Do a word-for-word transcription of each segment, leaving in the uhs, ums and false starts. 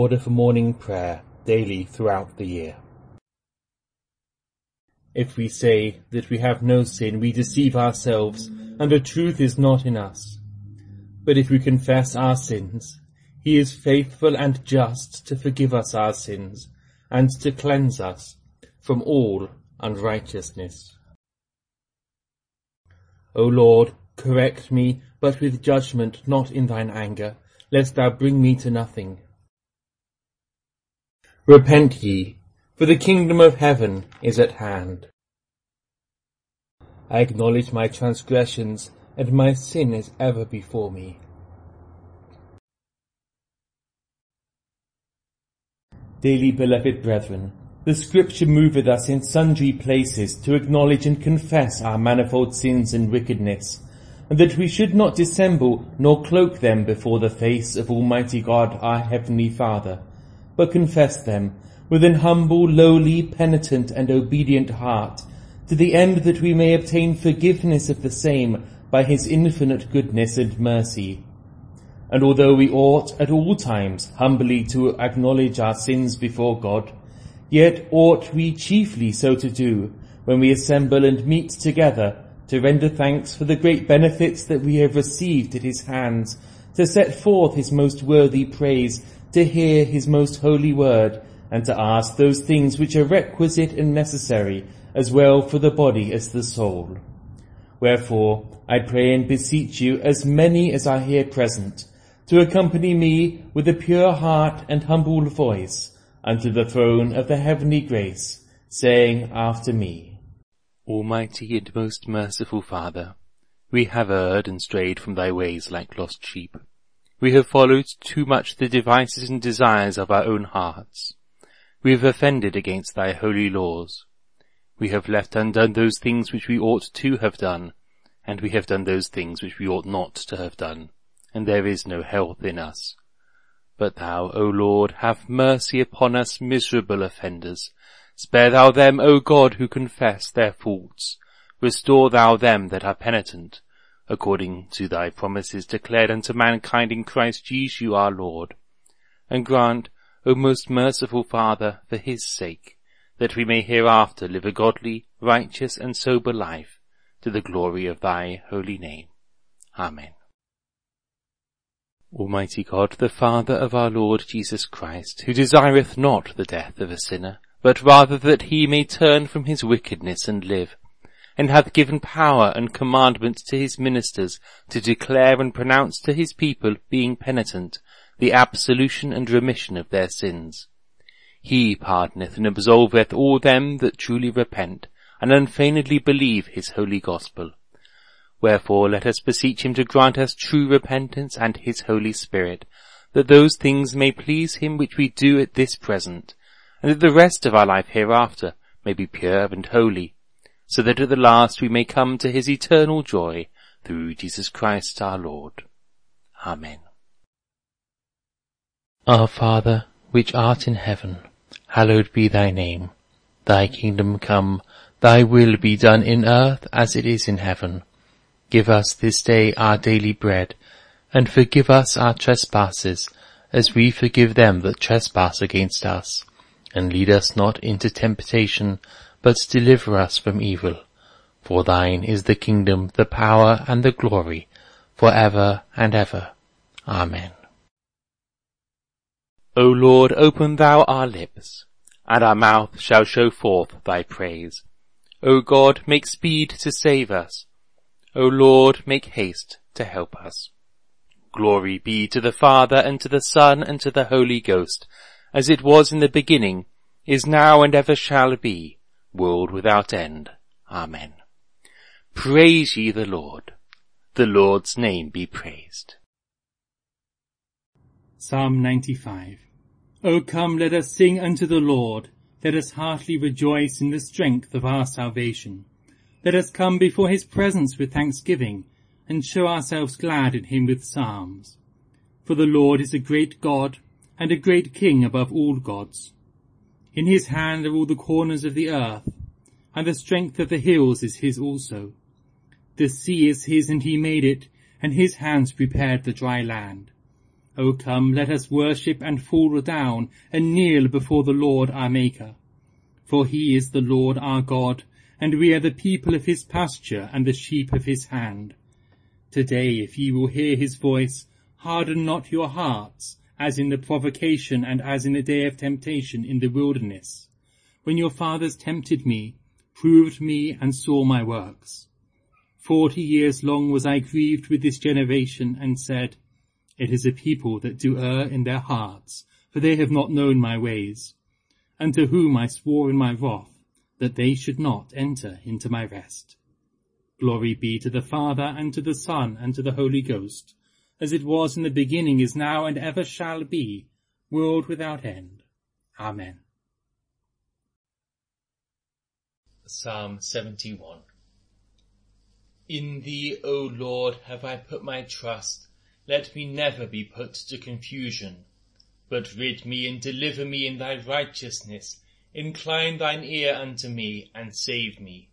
order for morning prayer daily throughout the year. If we say that we have no sin, we deceive ourselves, and the truth is not in us. But if we confess our sins, he is faithful and just to forgive us our sins, and to cleanse us from all unrighteousness. O Lord, correct me, but with judgment, not in thine anger, lest thou bring me to nothing. Repent ye, for the kingdom of heaven is at hand. I acknowledge my transgressions, and my sin is ever before me. Dearly beloved brethren, the Scripture moveth us in sundry places to acknowledge and confess our manifold sins and wickedness, and that we should not dissemble nor cloak them before the face of Almighty God our Heavenly Father, but confess them with an humble, lowly, penitent, and obedient heart, to the end that we may obtain forgiveness of the same by his infinite goodness and mercy. And although we ought at all times humbly to acknowledge our sins before God, yet ought we chiefly so to do when we assemble and meet together to render thanks for the great benefits that we have received at his hands, to set forth his most worthy praise, to hear his most holy word, and to ask those things which are requisite and necessary, as well for the body as the soul. Wherefore, I pray and beseech you, as many as are here present, to accompany me with a pure heart and humble voice unto the throne of the heavenly grace, saying after me, Almighty and most merciful Father, we have erred and strayed from thy ways like lost sheep. We have followed too much the devices and desires of our own hearts. We have offended against thy holy laws. We have left undone those things which we ought to have done, and we have done those things which we ought not to have done, and there is no health in us. But thou, O Lord, have mercy upon us miserable offenders. Spare thou them, O God, who confess their faults. Restore thou them that are penitent, according to thy promises declared unto mankind in Christ Jesus our Lord. And grant, O most merciful Father, for his sake, that we may hereafter live a godly, righteous, and sober life, to the glory of thy holy name. Amen. Almighty God, the Father of our Lord Jesus Christ, who desireth not the death of a sinner, but rather that he may turn from his wickedness and live, and hath given power and commandment to his ministers to declare and pronounce to his people, being penitent, the absolution and remission of their sins. He pardoneth and absolveth all them that truly repent, and unfeignedly believe his holy gospel. Wherefore let us beseech him to grant us true repentance and his Holy Spirit, that those things may please him which we do at this present, and that the rest of our life hereafter may be pure and holy, so that at the last we may come to his eternal joy, through Jesus Christ our Lord. Amen. Our Father, which art in heaven, hallowed be thy name. Thy kingdom come, thy will be done in earth as it is in heaven. Give us this day our daily bread, and forgive us our trespasses, as we forgive them that trespass against us. And lead us not into temptation, but deliver us from evil. For thine is the kingdom, the power, and the glory, for ever and ever. Amen. O Lord, open thou our lips, and our mouth shall show forth thy praise. O God, make speed to save us. O Lord, make haste to help us. Glory be to the Father, and to the Son, and to the Holy Ghost, as it was in the beginning, is now, and ever shall be, world without end. Amen. Praise ye the Lord. The Lord's name be praised. Psalm ninety-five. O come, let us sing unto the Lord. Let us heartily rejoice in the strength of our salvation. Let us come before his presence with thanksgiving, and show ourselves glad in him with psalms. For the Lord is a great God, and a great King above all gods. In his hand are all the corners of the earth, and the strength of the hills is his also. The sea is his, and he made it, and his hands prepared the dry land. O come, let us worship and fall down and kneel before the Lord our Maker. For he is the Lord our God, and we are the people of his pasture and the sheep of his hand. Today, if ye will hear his voice, harden not your hearts, as in the provocation and as in the day of temptation in the wilderness, when your fathers tempted me, proved me, and saw my works. Forty years long was I grieved with this generation, and said, It is a people that do err in their hearts, for they have not known my ways, unto whom I swore in my wrath, that they should not enter into my rest. Glory be to the Father, and to the Son, and to the Holy Ghost, as it was in the beginning, is now, and ever shall be, world without end. Amen. Psalm seventy-one. In thee, O Lord, have I put my trust. Let me never be put to confusion. But rid me and deliver me in thy righteousness. Incline thine ear unto me, and save me.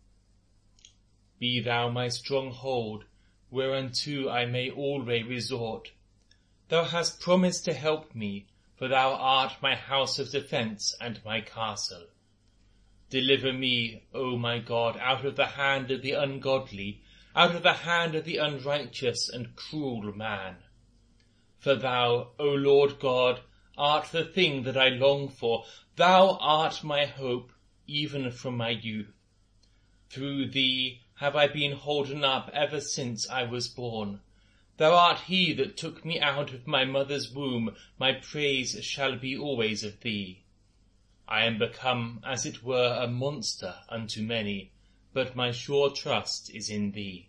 Be thou my stronghold, whereunto I may always resort. Thou hast promised to help me, for thou art my house of defence and my castle. Deliver me, O my God, out of the hand of the ungodly, out of the hand of the unrighteous and cruel man. For thou, O Lord God, art the thing that I long for. Thou art my hope, even from my youth. Through thee have I been holden up ever since I was born. Thou art he that took me out of my mother's womb. My praise shall be always of thee. I am become, as it were, a monster unto many, but my sure trust is in thee.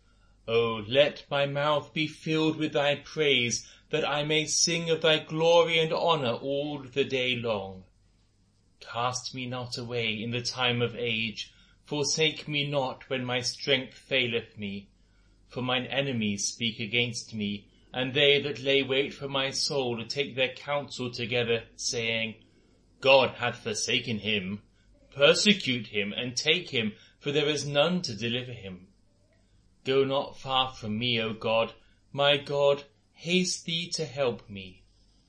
O let my mouth be filled with thy praise, that I may sing of thy glory and honour all the day long. Cast me not away in the time of age, forsake me not when my strength faileth me. For mine enemies speak against me, and they that lay wait for my soul take their counsel together, saying, God hath forsaken him. Persecute him, and take him, for there is none to deliver him. Go not far from me, O God, my God, haste thee to help me.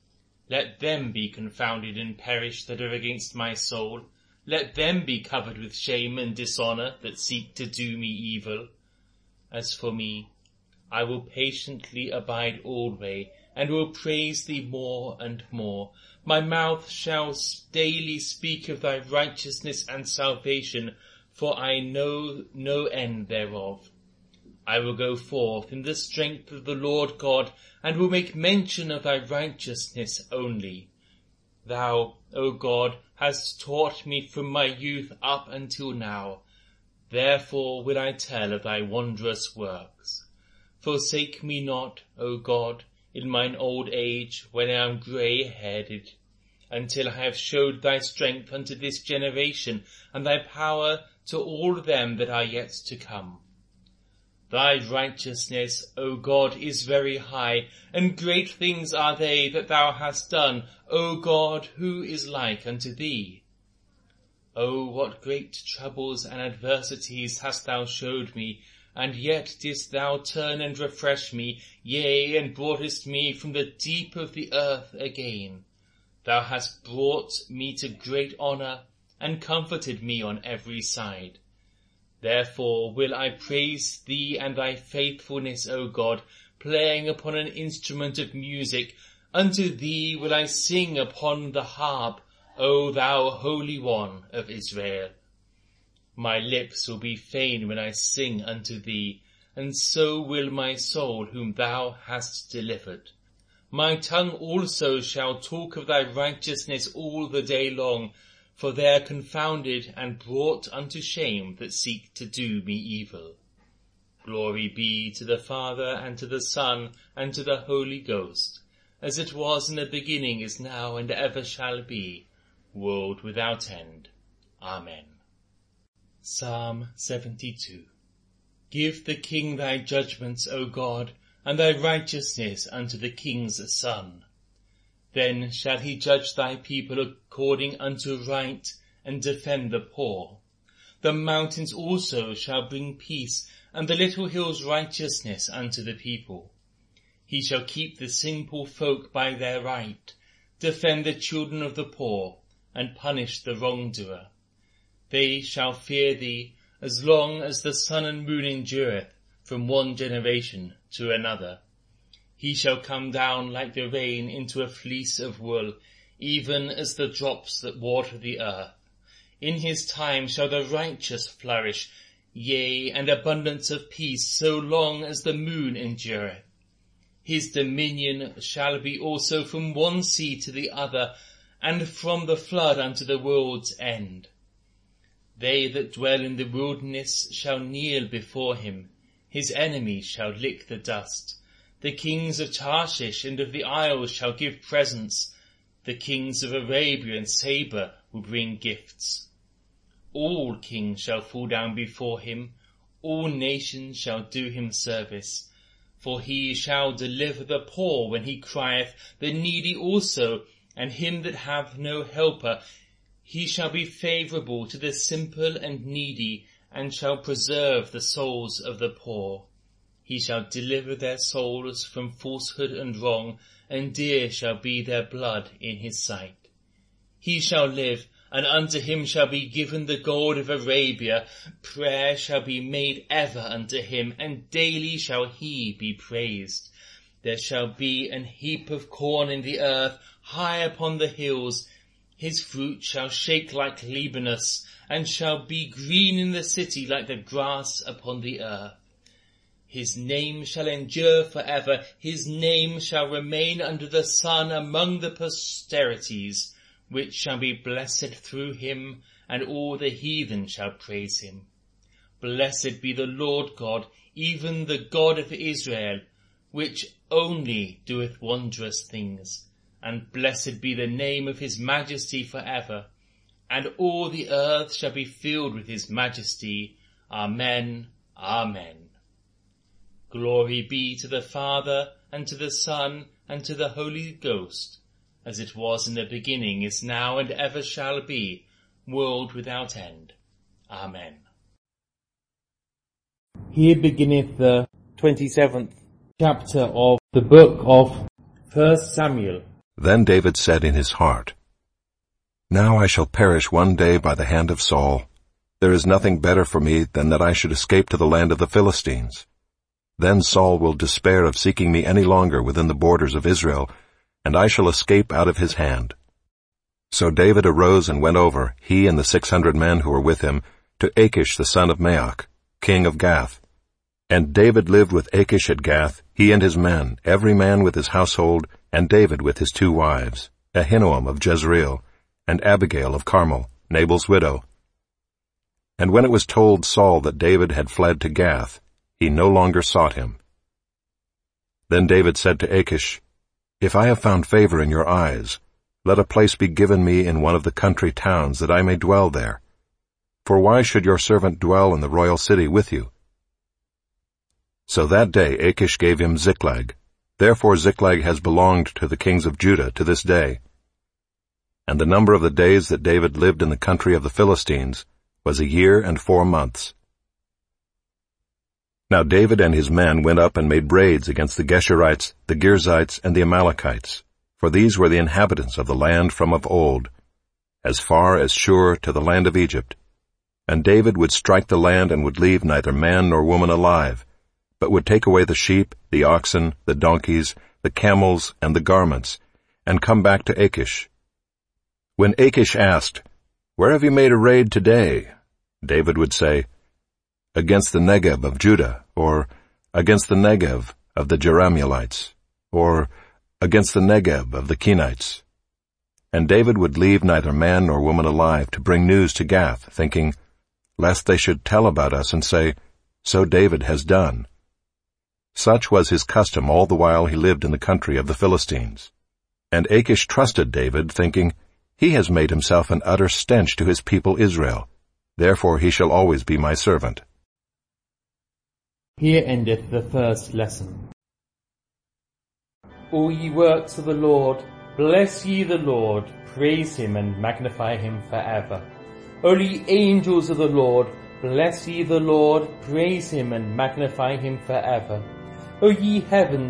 Let them be confounded and perish that are against my soul. Let them be covered with shame and dishonour that seek to do me evil. As for me, I will patiently abide alway, and will praise thee more and more. My mouth shall daily speak of thy righteousness and salvation, for I know no end thereof. I will go forth in the strength of the Lord God, and will make mention of thy righteousness only. Thou, O God, hast taught me from my youth up until now. Therefore will I tell of thy wondrous works. Forsake me not, O God, in mine old age, when I am grey-headed, until I have showed thy strength unto this generation, and thy power to all them that are yet to come. Thy righteousness, O God, is very high, and great things are they that thou hast done. O God, who is like unto thee? O what great troubles and adversities hast thou showed me, and yet didst thou turn and refresh me, yea, and broughtest me from the deep of the earth again. Thou hast brought me to great honour, and comforted me on every side. Therefore will I praise thee and thy faithfulness, O God, playing upon an instrument of music. Unto thee will I sing upon the harp, O thou Holy One of Israel. My lips will be fain when I sing unto thee, and so will my soul whom thou hast delivered. My tongue also shall talk of thy righteousness all the day long, for they are confounded and brought unto shame that seek to do me evil. Glory be to the Father, and to the Son, and to the Holy Ghost, as it was in the beginning, is now, and ever shall be, world without end. Amen. Psalm seventy-two. Give the King thy judgments, O God, and thy righteousness unto the King's Son. Then shall he judge thy people according unto right, and defend the poor. The mountains also shall bring peace, and the little hills righteousness unto the people. He shall keep the simple folk by their right, defend the children of the poor, and punish the wrongdoer. They shall fear thee as long as the sun and moon endureth, from one generation to another. He shall come down like the rain into a fleece of wool, even as the drops that water the earth. In his time shall the righteous flourish, yea, and abundance of peace, so long as the moon endureth. His dominion shall be also from one sea to the other, and from the flood unto the world's end. They that dwell in the wilderness shall kneel before him. His enemies shall lick the dust. The kings of Tarshish and of the isles shall give presents. The kings of Arabia and Saba will bring gifts. All kings shall fall down before him. All nations shall do him service. For he shall deliver the poor when he crieth, the needy also, and him that hath no helper. He shall be favourable to the simple and needy, and shall preserve the souls of the poor. He shall deliver their souls from falsehood and wrong, and dear shall be their blood in his sight. He shall live, and unto him shall be given the gold of Arabia. Prayer shall be made ever unto him, and daily shall he be praised. There shall be an heap of corn in the earth, high upon the hills. His fruit shall shake like Libanus, and shall be green in the city like the grass upon the earth. His name shall endure for ever. His name shall remain under the sun among the posterities, which shall be blessed through him, and all the heathen shall praise him. Blessed be the Lord God, even the God of Israel, which only doeth wondrous things. And blessed be the name of his majesty for ever. And all the earth shall be filled with his majesty. Amen. Amen. Glory be to the Father, and to the Son, and to the Holy Ghost, as it was in the beginning, is now, and ever shall be, world without end. Amen. Here beginneth the twenty-seventh chapter of the book of First Samuel. Then David said in his heart, Now I shall perish one day by the hand of Saul. There is nothing better for me than that I should escape to the land of the Philistines. Then Saul will despair of seeking me any longer within the borders of Israel, and I shall escape out of his hand. So David arose and went over, he and the six hundred men who were with him, to Achish the son of Maoch, king of Gath. And David lived with Achish at Gath, he and his men, every man with his household, and David with his two wives, Ahinoam of Jezreel, and Abigail of Carmel, Nabal's widow. And when it was told Saul that David had fled to Gath, he no longer sought him. Then David said to Achish, If I have found favor in your eyes, let a place be given me in one of the country towns, that I may dwell there. For why should your servant dwell in the royal city with you? So that day Achish gave him Ziklag. Therefore Ziklag has belonged to the kings of Judah to this day. And the number of the days that David lived in the country of the Philistines was a year and four months. Now David and his men went up and made raids against the Geshurites, the Girzites, and the Amalekites, for these were the inhabitants of the land from of old, as far as Shur to the land of Egypt. And David would strike the land and would leave neither man nor woman alive, but would take away the sheep, the oxen, the donkeys, the camels, and the garments, and come back to Achish. When Achish asked, Where have you made a raid today? David would say, Against the Negev of Judah, or against the Negev of the Jerahmeelites, or against the Negev of the Kenites. And David would leave neither man nor woman alive to bring news to Gath, thinking, lest they should tell about us and say, So David has done. Such was his custom all the while he lived in the country of the Philistines. And Achish trusted David, thinking, He has made himself an utter stench to his people Israel. Therefore he shall always be my servant. Here endeth the first lesson. All ye works of the Lord, bless ye the Lord, praise him and magnify him for ever. O ye angels of the Lord, bless ye the Lord, praise him and magnify him for ever. O ye heavens,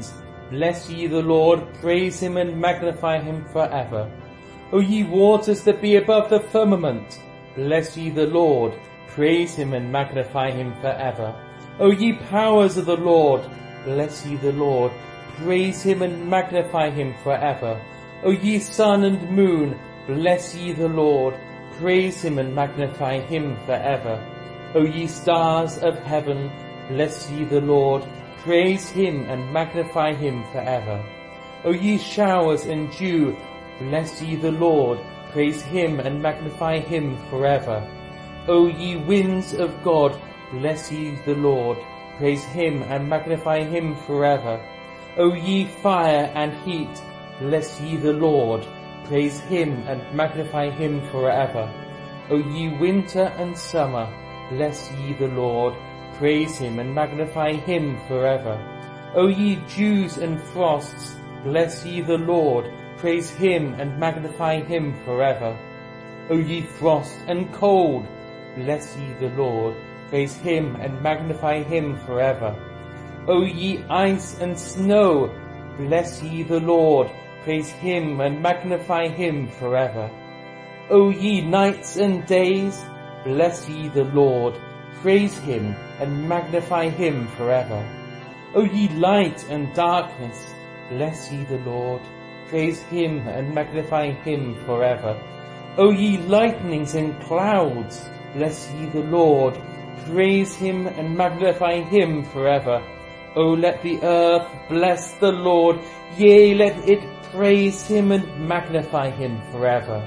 bless ye the Lord, praise him and magnify him for ever. O ye waters that be above the firmament, bless ye the Lord, praise him and magnify him for ever. O ye powers of the Lord, bless ye the Lord, praise him and magnify him for ever. O ye sun and moon, bless ye the Lord, praise him and magnify him for ever. O ye stars of heaven, bless ye the Lord, praise him and magnify him for ever. O ye showers and dew, bless ye the Lord, praise him and magnify him for ever. O ye winds of God, bless ye the Lord, praise him and magnify him for ever. O ye fire and heat, bless ye the Lord, praise him and magnify him for ever. O ye winter and summer, bless ye the Lord, praise him and magnify him for ever. O ye dews and frosts, bless ye the Lord, praise him and magnify him for ever. O ye frost and cold, bless ye the Lord, praise him and magnify him for ever. O ye ice and snow, bless ye the Lord, praise him and magnify him for ever. O ye nights and days, bless ye the Lord, praise him and magnify him for ever. O ye light and darkness, bless ye the Lord, praise him and magnify him for ever. O ye lightnings and clouds, bless ye the Lord, praise him and magnify him for ever. O let the earth bless the Lord, yea, let it praise him and magnify him for ever.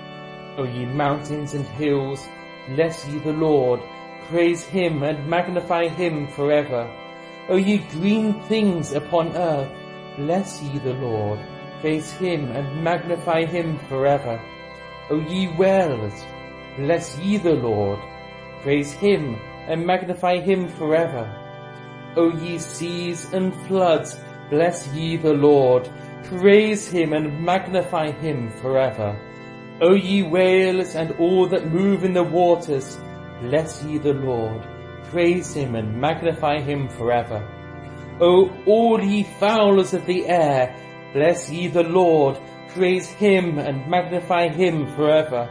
O ye mountains and hills, bless ye the Lord, praise him and magnify him for ever. O ye green things upon earth, bless ye the Lord, praise him and magnify him for ever. O ye wells, bless ye the Lord, praise him and magnify him for ever. O ye seas and floods, bless ye the Lord, praise him and magnify him for ever. O ye whales and all that move in the waters, bless ye the Lord, praise him and magnify him for ever. O all ye fowlers of the air, bless ye the Lord, praise him and magnify him for ever.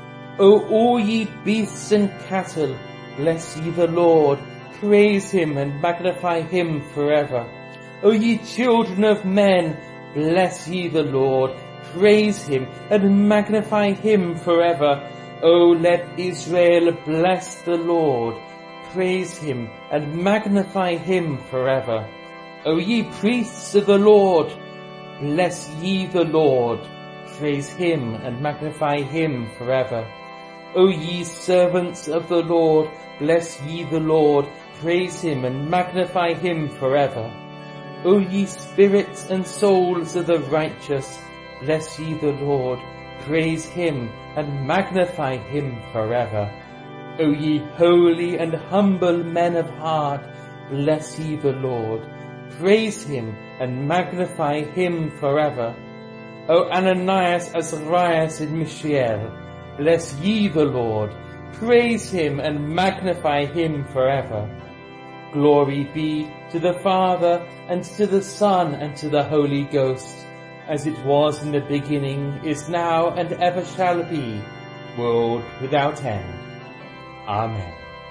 O all ye beasts and cattle, bless ye the Lord, praise him and magnify him for ever. O ye children of men, bless ye the Lord, praise him and magnify him for ever. O let Israel bless the Lord, praise him and magnify him for ever. O ye priests of the Lord, bless ye the Lord, praise him and magnify him for ever. O ye servants of the Lord, bless ye the Lord, praise him and magnify him forever. O ye spirits and souls of the righteous, bless ye the Lord, praise him and magnify him forever. O ye holy and humble men of heart, bless ye the Lord, praise him and magnify him forever. O Ananias, Azarias, and Mishael, bless ye the Lord, praise him and magnify him forever. Glory be to the Father, and to the Son, and to the Holy Ghost, as it was in the beginning, is now, and ever shall be, world without end. Amen.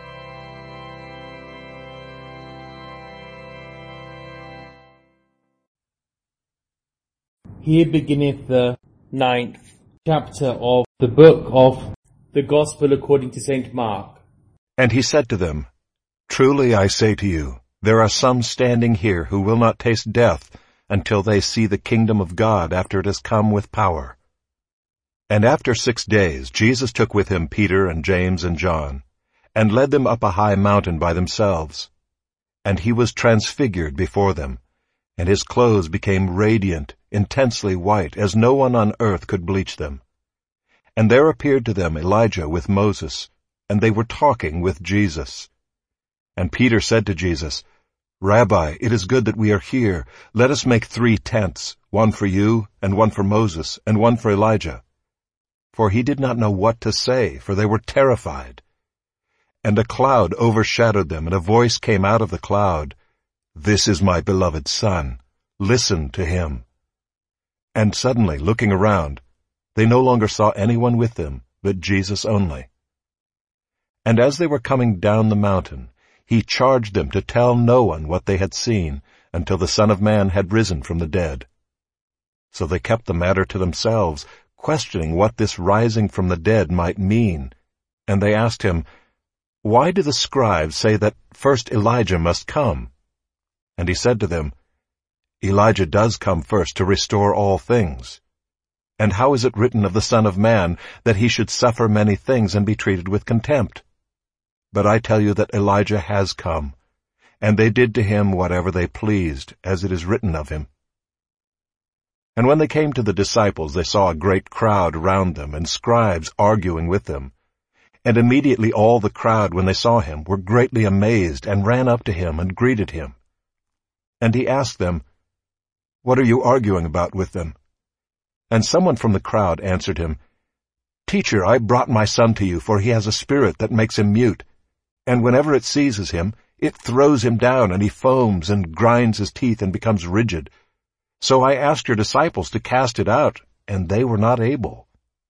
Here beginneth the ninth chapter of the book of the Gospel according to Saint Mark. And he said to them, Truly I say to you, there are some standing here who will not taste death until they see the kingdom of God after it has come with power. And after six days Jesus took with him Peter and James and John, and led them up a high mountain by themselves. And he was transfigured before them, and his clothes became radiant, intensely white, as no one on earth could bleach them. And there appeared to them Elijah with Moses, and they were talking with Jesus. And Peter said to Jesus, Rabbi, it is good that we are here. Let us make three tents, one for you, and one for Moses, and one for Elijah. For he did not know what to say, for they were terrified. And a cloud overshadowed them, and a voice came out of the cloud, This is my beloved Son. Listen to him." And suddenly, looking around, they no longer saw anyone with them, but Jesus only. And as they were coming down the mountain, he charged them to tell no one what they had seen until the Son of Man had risen from the dead. So they kept the matter to themselves, questioning what this rising from the dead might mean. And they asked him, "Why do the scribes say that first Elijah must come?" And he said to them, "Elijah does come first to restore all things. And how is it written of the Son of Man that he should suffer many things and be treated with contempt? But I tell you that Elijah has come, and they did to him whatever they pleased, as it is written of him." And when they came to the disciples, they saw a great crowd round them, and scribes arguing with them. And immediately all the crowd, when they saw him, were greatly amazed, and ran up to him and greeted him. And he asked them, "What are you arguing about with them?" And someone from the crowd answered him, "Teacher, I brought my son to you, for he has a spirit that makes him mute. And whenever it seizes him, it throws him down, and he foams and grinds his teeth and becomes rigid. So I asked your disciples to cast it out, and they were not able."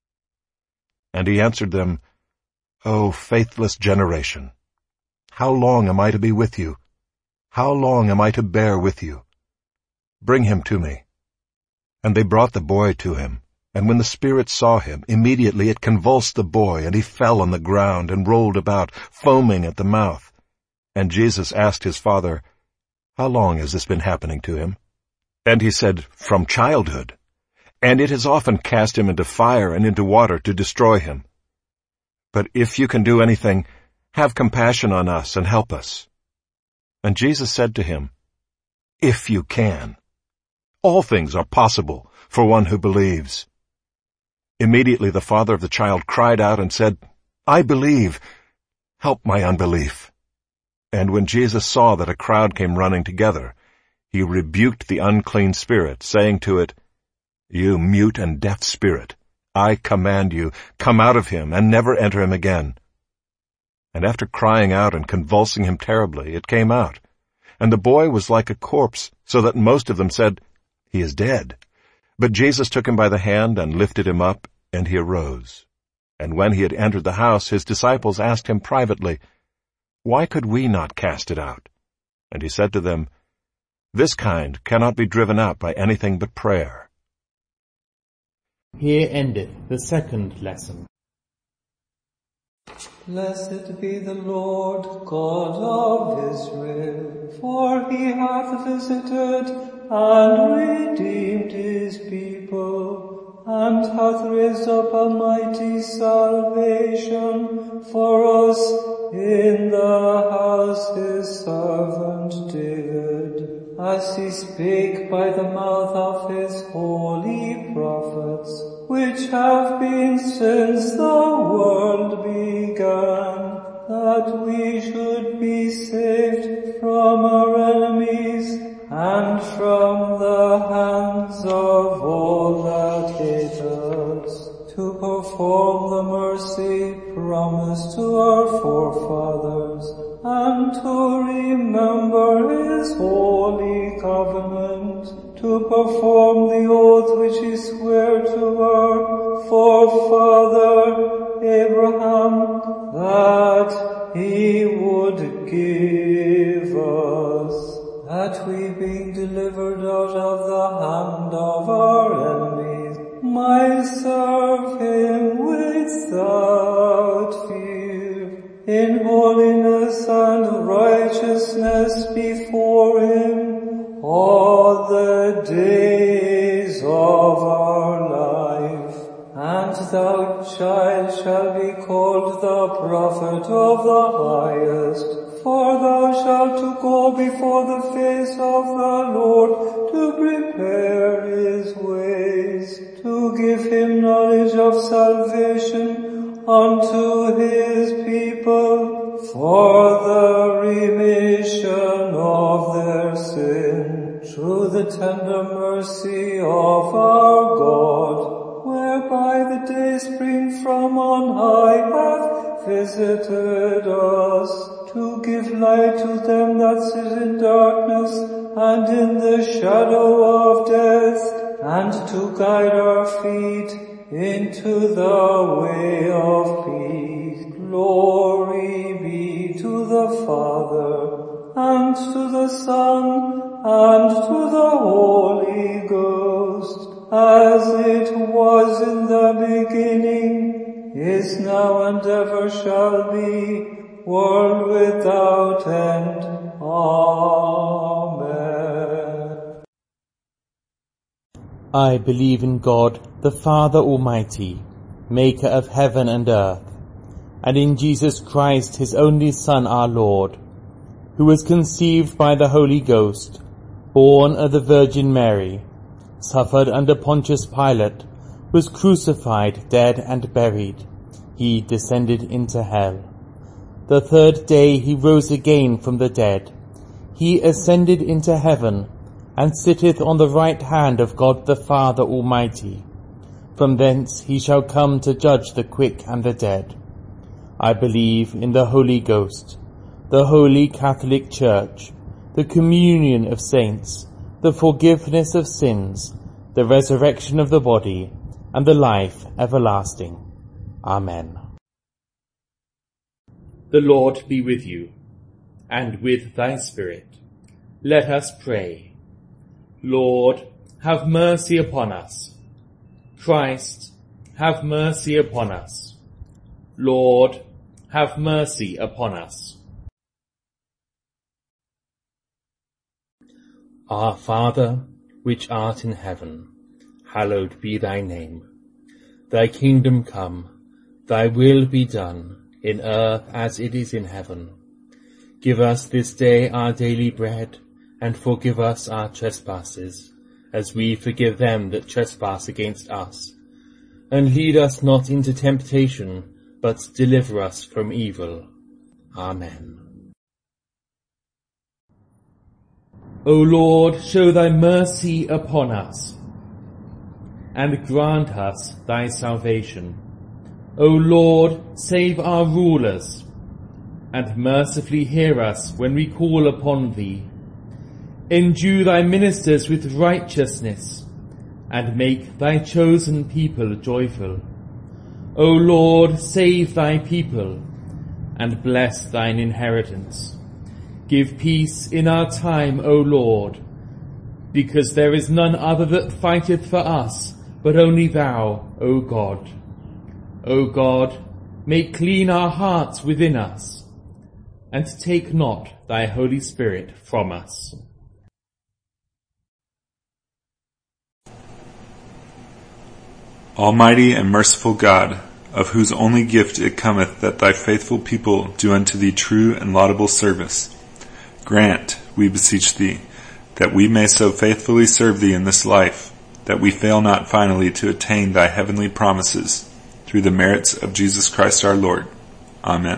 And he answered them, "O faithless generation, how long am I to be with you? How long am I to bear with you? Bring him to me." And they brought the boy to him. And when the spirit saw him, immediately it convulsed the boy, and he fell on the ground and rolled about, foaming at the mouth. And Jesus asked his father, "How long has this been happening to him?" And he said, "From childhood. And it has often cast him into fire and into water to destroy him. But if you can do anything, have compassion on us and help us." And Jesus said to him, "If you can. All things are possible for one who believes." Immediately the father of the child cried out and said, "I believe. Help my unbelief." And when Jesus saw that a crowd came running together, he rebuked the unclean spirit, saying to it, "You mute and deaf spirit, I command you, come out of him and never enter him again." And after crying out and convulsing him terribly, it came out. And the boy was like a corpse, so that most of them said, "He is dead." But Jesus took him by the hand and lifted him up, and he arose. And when he had entered the house, his disciples asked him privately, "Why could we not cast it out?" And he said to them, "This kind cannot be driven out by anything but prayer." Here endeth the second lesson. Blessed be the Lord God of Israel, for he hath visited and redeemed his people, and hath raised up a mighty salvation for us in the house his servant David, as he spake by the mouth of his holy prophets, which have been since the world began, that we should be saved from our enemies and from the hands of all that hate us, to perform the mercy promised to our forefathers, and to remember his holy covenant, to perform the oath which he sware to our forefather Abraham, that he would give us, that we, being delivered out of the hand of our enemies, might serve him without fear, in holiness and righteousness before him all the days of our life. And thou, child, shalt be called the prophet of the highest, for thou shalt to go before the face of the Lord, to prepare his ways, to give him knowledge of salvation unto his people, for the remission of their sin, through the tender mercy of our God, whereby the day spring from on high hath visited us, to give light to them that sit in darkness, and in the shadow of death, and to guide our feet into the way of peace. Glory be to the Father, and to the Son, and to the Holy Ghost, as it was in the beginning, is now, and ever shall be, world without end. Amen. I believe in God, the Father Almighty, maker of heaven and earth, and in Jesus Christ, his only Son, our Lord, who was conceived by the Holy Ghost, born of the Virgin Mary, suffered under Pontius Pilate, was crucified, dead, and buried. He descended into hell. The third day he rose again from the dead. He ascended into heaven, and sitteth on the right hand of God the Father Almighty. From thence he shall come to judge the quick and the dead. I believe in the Holy Ghost, the Holy Catholic Church, the communion of saints, the forgiveness of sins, the resurrection of the body, and the life everlasting. Amen. The Lord be with you, and with thy spirit. Let us pray. Lord, have mercy upon us. Christ, have mercy upon us. Lord, have mercy upon us. Our Father, which art in heaven, hallowed be thy name. Thy kingdom come, thy will be done, in earth as it is in heaven. Give us this day our daily bread, and forgive us our trespasses, as we forgive them that trespass against us. And lead us not into temptation, but deliver us from evil. Amen. O Lord, show thy mercy upon us, and grant us thy salvation. O Lord, save our rulers, and mercifully hear us when we call upon thee. Endue thy ministers with righteousness, and make thy chosen people joyful. O Lord, save thy people, and bless thine inheritance. Give peace in our time, O Lord, because there is none other that fighteth for us, but only thou, O God. O God, make clean our hearts within us, and take not thy Holy Spirit from us. Almighty and merciful God, of whose only gift it cometh that thy faithful people do unto thee true and laudable service, grant, we beseech thee, that we may so faithfully serve thee in this life, that we fail not finally to attain thy heavenly promises, through the merits of Jesus Christ our Lord. Amen.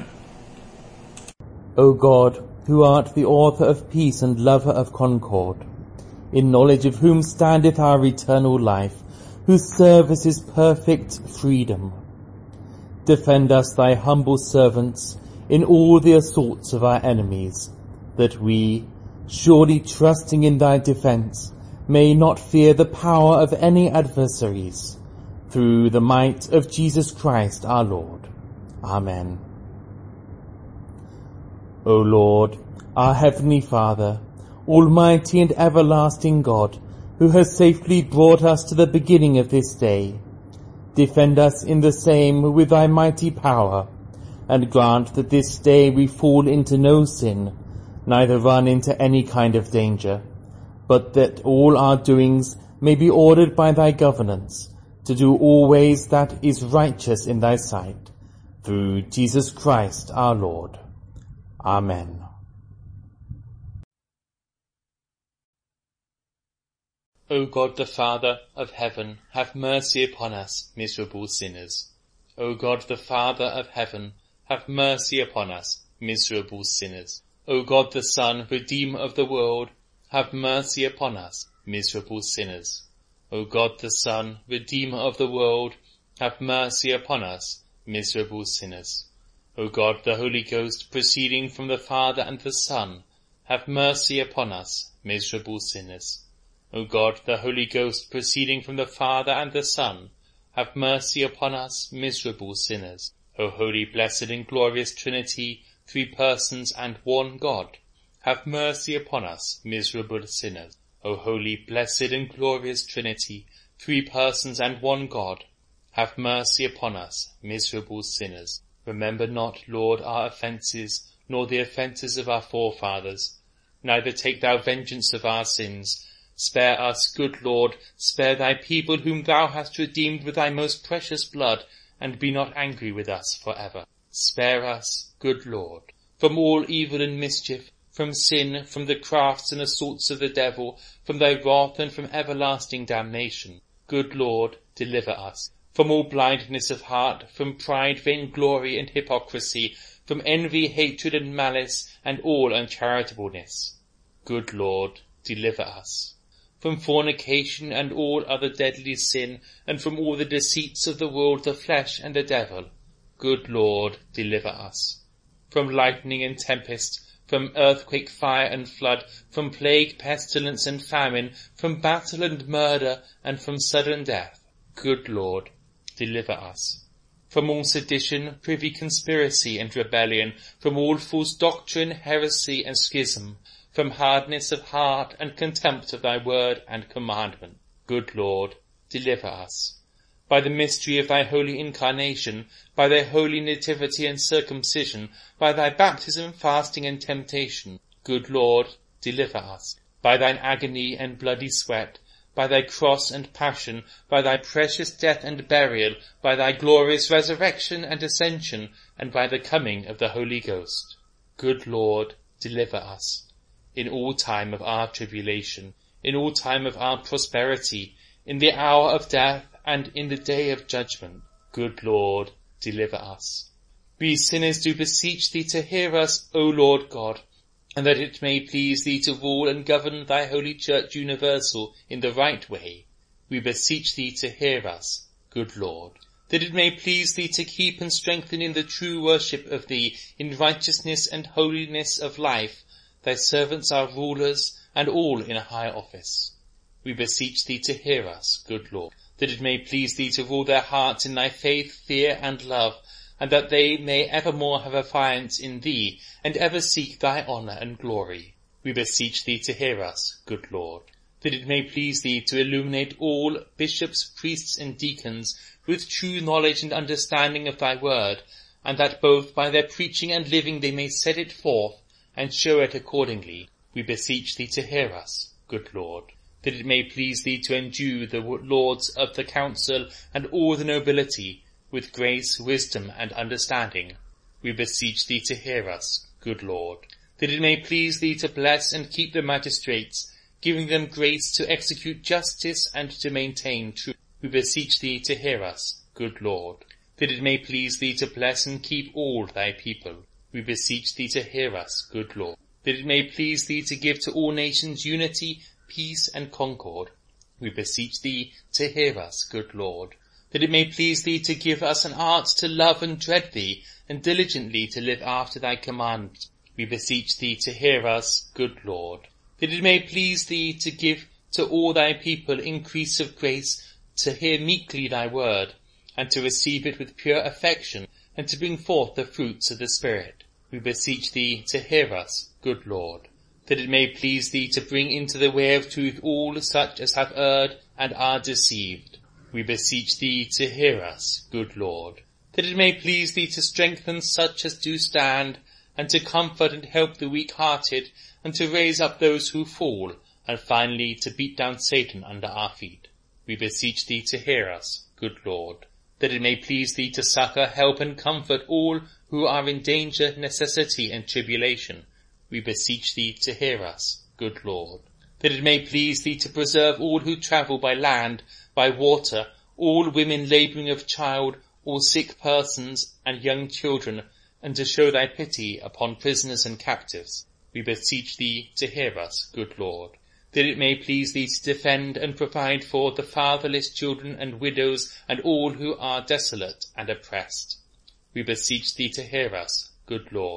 O God, who art the author of peace and lover of concord, in knowledge of whom standeth our eternal life, whose service is perfect freedom, defend us, thy humble servants, in all the assaults of our enemies, that we, surely trusting in thy defence, may not fear the power of any adversaries, through the might of Jesus Christ our Lord. Amen. O Lord, our heavenly Father, almighty and everlasting God, who has safely brought us to the beginning of this day, defend us in the same with thy mighty power, and grant that this day we fall into no sin, neither run into any kind of danger, but that all our doings may be ordered by thy governance, to do always that is righteous in thy sight, through Jesus Christ our Lord. Amen. O God the Father of heaven, have mercy upon us, miserable sinners. O God the Father of heaven, have mercy upon us, miserable sinners. O God the Son, Redeemer of the world, have mercy upon us, miserable sinners. O God the Son, Redeemer of the world, have mercy upon us, miserable sinners. O God the Holy Ghost, proceeding from the Father and the Son, have mercy upon us, miserable sinners. O God, the Holy Ghost, proceeding from the Father and the Son, have mercy upon us, miserable sinners. O holy, blessed, and glorious Trinity, three persons and one God, have mercy upon us, miserable sinners. O holy, blessed, and glorious Trinity, three persons and one God, have mercy upon us, miserable sinners. Remember not, Lord, our offences, nor the offences of our forefathers. Neither take thou vengeance of our sins. Spare us, good Lord, spare thy people whom thou hast redeemed with thy most precious blood, and be not angry with us for ever. Spare us, good Lord, from all evil and mischief, from sin, from the crafts and assaults of the devil, from thy wrath and from everlasting damnation. Good Lord, deliver us from all blindness of heart, from pride, vainglory, and hypocrisy, from envy, hatred, and malice, and all uncharitableness. Good Lord, deliver us from fornication and all other deadly sin, and from all the deceits of the world, the flesh, and the devil. Good Lord, deliver us from lightning and tempest, from earthquake, fire, and flood, from plague, pestilence, and famine, from battle and murder, and from sudden death. Good Lord, deliver us from all sedition, privy conspiracy, and rebellion, from all false doctrine, heresy, and schism, from hardness of heart and contempt of thy word and commandment. Good Lord, deliver us by the mystery of thy holy incarnation, by thy holy nativity and circumcision, by thy baptism, fasting, and temptation. Good Lord, deliver us by thine agony and bloody sweat, by thy cross and passion, by thy precious death and burial, by thy glorious resurrection and ascension, and by the coming of the Holy Ghost. Good Lord, deliver us in all time of our tribulation, in all time of our prosperity, in the hour of death, and in the day of judgment. Good Lord, deliver us. We sinners do beseech thee to hear us, O Lord God, and that it may please thee to rule and govern thy holy Church universal in the right way. We beseech thee to hear us, good Lord, that it may please thee to keep and strengthen in the true worship of thee, in righteousness and holiness of life, thy servants our rulers, and all in a high office. We beseech thee to hear us, good Lord, that it may please thee to rule their hearts in thy faith, fear, and love, and that they may evermore have affiance in thee, and ever seek thy honour and glory. We beseech thee to hear us, good Lord, that it may please thee to illuminate all bishops, priests, and deacons with true knowledge and understanding of thy word, and that both by their preaching and living they may set it forth, and show it accordingly. We beseech thee to hear us, good Lord, that it may please thee to endue the lords of the council and all the nobility with grace, wisdom, and understanding. We beseech thee to hear us, good Lord, that it may please thee to bless and keep the magistrates, giving them grace to execute justice and to maintain truth. We beseech thee to hear us, good Lord, that it may please thee to bless and keep all thy people. We beseech thee to hear us, good Lord, that it may please thee to give to all nations unity, peace, and concord. We beseech thee to hear us, good Lord, that it may please thee to give us an art to love and dread thee, and diligently to live after thy commandments. We beseech thee to hear us, good Lord, that it may please thee to give to all thy people increase of grace, to hear meekly thy word, and to receive it with pure affection, and to bring forth the fruits of the Spirit. We beseech thee to hear us, good Lord, that it may please thee to bring into the way of truth all such as have erred and are deceived. We beseech thee to hear us, good Lord, that it may please thee to strengthen such as do stand, and to comfort and help the weak-hearted, and to raise up those who fall, and finally to beat down Satan under our feet. We beseech thee to hear us, good Lord, that it may please thee to succour, help, and comfort all who are in danger, necessity, and tribulation. We beseech thee to hear us, good Lord, that it may please thee to preserve all who travel by land, by water, all women labouring of child, all sick persons, and young children, and to show thy pity upon prisoners and captives. We beseech thee to hear us, good Lord, that it may please thee to defend and provide for the fatherless children and widows and all who are desolate and oppressed. We beseech thee to hear us, good Lord,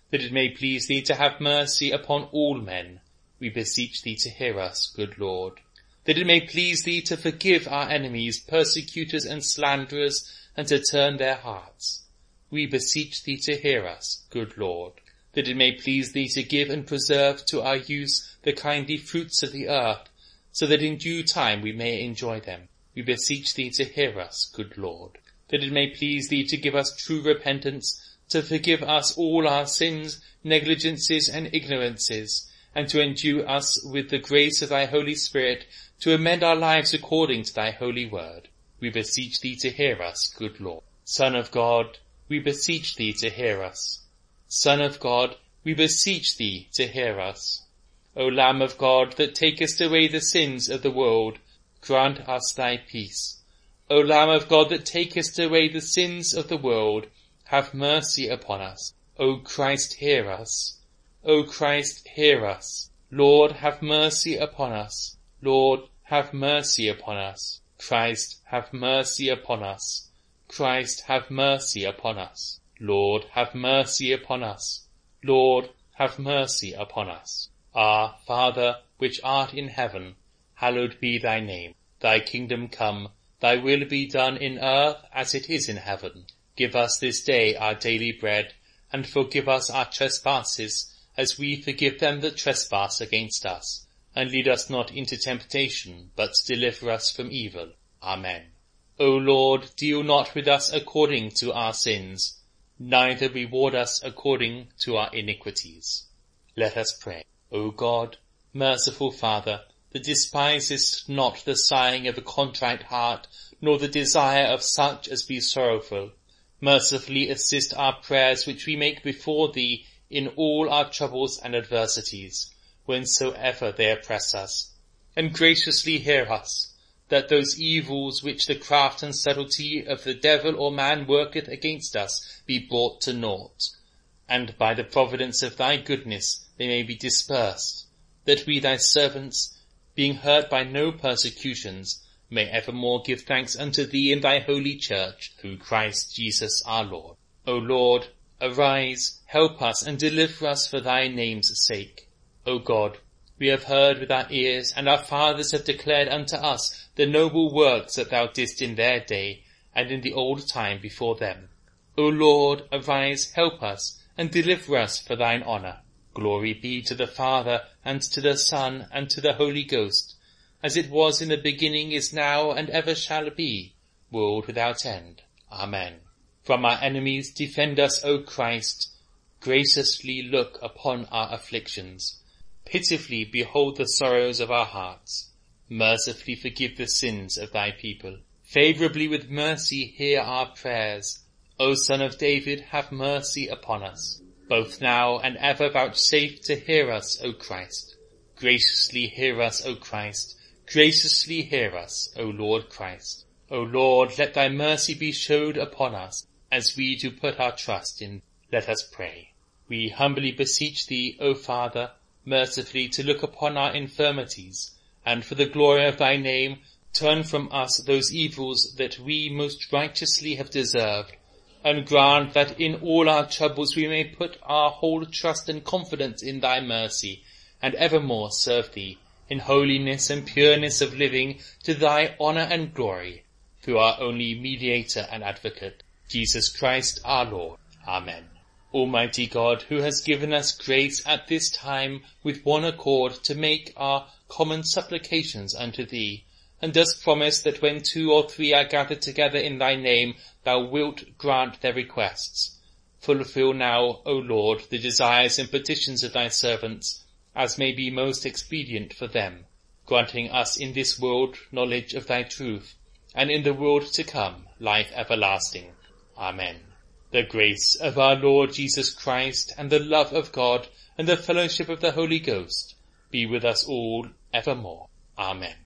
that it may please thee to have mercy upon all men. We beseech thee to hear us, good Lord. That it may please thee to forgive our enemies, persecutors and slanderers, and to turn their hearts. We beseech thee to hear us, good Lord. That it may please thee to give and preserve to our use the kindly fruits of the earth, so that in due time we may enjoy them. We beseech thee to hear us, good Lord. That it may please thee to give us true repentance, to forgive us all our sins, negligences and ignorances, and to endue us with the grace of thy Holy Spirit to amend our lives according to thy holy word. We beseech thee to hear us, good Lord. Son of God, we beseech thee to hear us. Son of God, we beseech thee to hear us. O Lamb of God, that takest away the sins of the world, grant us thy peace. O Lamb of God, that takest away the sins of the world, have mercy upon us. O Christ, hear us. O Christ, hear us. Lord, have mercy upon us. Lord, have mercy upon us. Christ, have mercy upon us. Christ, have mercy upon us. Lord, have mercy upon us. Lord, have mercy upon us. Our Father, which art in heaven, hallowed be thy name. Thy kingdom come, thy will be done in earth as it is in heaven. Give us this day our daily bread, and forgive us our trespasses, as we forgive them that trespass against us. And lead us not into temptation, but deliver us from evil. Amen. O Lord, deal not with us according to our sins, neither reward us according to our iniquities. Let us pray. O God, merciful Father, that despisest not the sighing of a contrite heart, nor the desire of such as be sorrowful, mercifully assist our prayers which we make before thee in all our troubles and adversities, whensoever they oppress us, and graciously hear us, that those evils which the craft and subtlety of the devil or man worketh against us be brought to naught, and by the providence of thy goodness they may be dispersed, that we thy servants, being hurt by no persecutions, may evermore give thanks unto thee in thy holy church, through Christ Jesus our Lord. O Lord, arise, help us, and deliver us for thy name's sake. O God, we have heard with our ears, and our fathers have declared unto us the noble works that thou didst in their day, and in the old time before them. O Lord, arise, help us, and deliver us for thine honour. Glory be to the Father, and to the Son, and to the Holy Ghost, as it was in the beginning, is now, and ever shall be, world without end. Amen. From our enemies defend us, O Christ. Graciously look upon our afflictions. Pitifully behold the sorrows of our hearts. Mercifully forgive the sins of thy people. Favourably with mercy hear our prayers. O Son of David, have mercy upon us. Both now and ever vouchsafe to hear us, O Christ. Graciously hear us, O Christ. Graciously hear us, O Lord Christ. O Lord, let thy mercy be showed upon us, as we do put our trust in. Let us pray. We humbly beseech thee, O Father, mercifully to look upon our infirmities, and for the glory of thy name, turn from us those evils that we most righteously have deserved, and grant that in all our troubles we may put our whole trust and confidence in thy mercy, and evermore serve thee in holiness and pureness of living, to thy honour and glory, through our only mediator and advocate, Jesus Christ our Lord. Amen. Almighty God, who has given us grace at this time with one accord to make our common supplications unto thee, and dost promise that when two or three are gathered together in thy name, thou wilt grant their requests. Fulfill now, O Lord, the desires and petitions of thy servants, as may be most expedient for them, granting us in this world knowledge of thy truth, and in the world to come life everlasting. Amen. The grace of our Lord Jesus Christ, and the love of God, and the fellowship of the Holy Ghost, be with us all evermore. Amen.